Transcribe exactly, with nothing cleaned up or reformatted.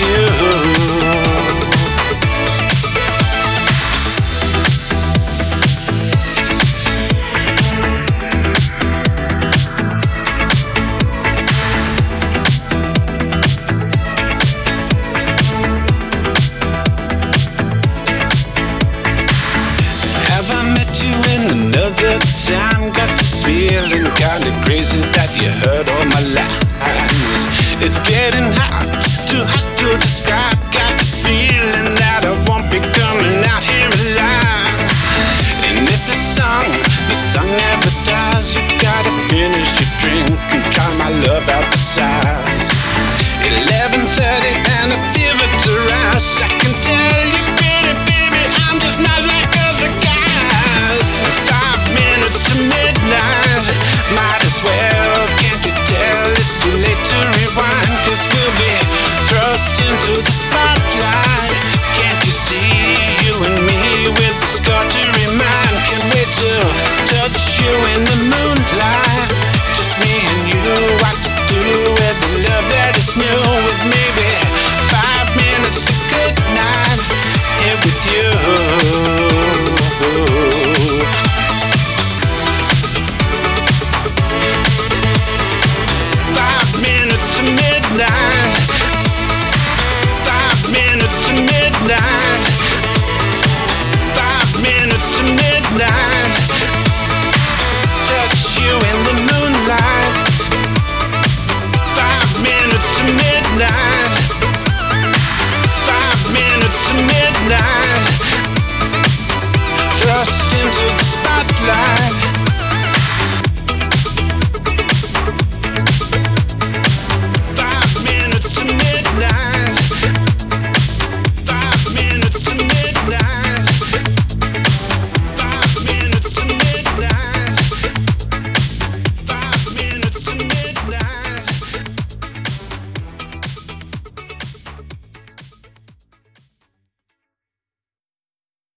you. Another time, got this feeling kinda crazy that you heard all my lies. It's getting hot, too hot to describe. Got this feeling that I won't be coming out here alive. And if the song, the song never dies, you gotta finish your drink and try my love out the size. eleven thirty and I feel it to rise. I can tell you, pretty baby, I'm just not like other guys. Five minutes to midnight, might as well, can't you tell it's too late to rewind? Cause we'll be thrust into the spotlight.